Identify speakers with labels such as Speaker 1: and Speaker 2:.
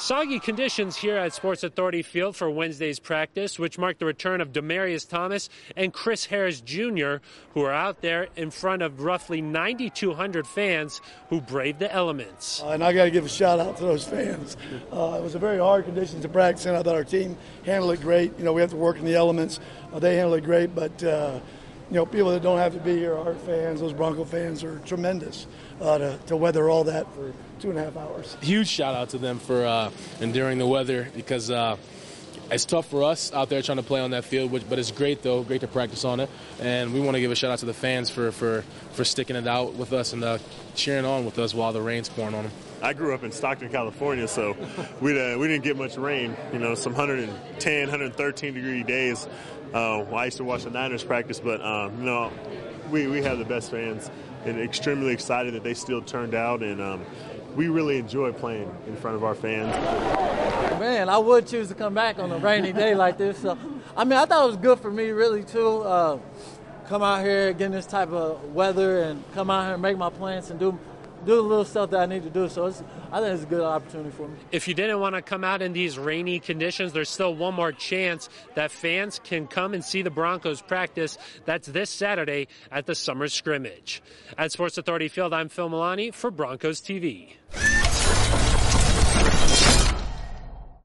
Speaker 1: Soggy conditions here at Sports Authority Field for Wednesday's practice, which marked the return of Demarius Thomas and Chris Harris Jr., who are out there in front of roughly 9,200 fans who braved the elements.
Speaker 2: And I got to give a shout out to those fans. It was a very hard conditions to practice in. I thought our team handled it great. We have to work in the elements. They handled it great, but people that don't have to be here, our fans, those Bronco fans, are tremendous to weather all that for 2.5 hours.
Speaker 3: Huge shout out to them for enduring the weather, because it's tough for us out there trying to play on that field, but it's great though, great to practice on it. And we want to give a shout out to the fans for sticking it out with us and cheering on with us while the rain's pouring on them.
Speaker 4: I grew up in Stockton, California, so we didn't get much rain. Some 110, 113 degree days. I used to watch the Niners practice, but we have the best fans, and extremely excited that they still turned out, and we really enjoy playing in front of our fans.
Speaker 5: Man, I would choose to come back on a rainy day like this. So, I thought it was good for me, really, too. Come out here, get in this type of weather, and come out here and make my plans and do the little stuff that I need to do. So I think it's a good opportunity for me.
Speaker 1: If you didn't want to come out in these rainy conditions, there's still one more chance that fans can come and see the Broncos practice. That's this Saturday at the Summer Scrimmage. At Sports Authority Field, I'm Phil Milani for Broncos TV.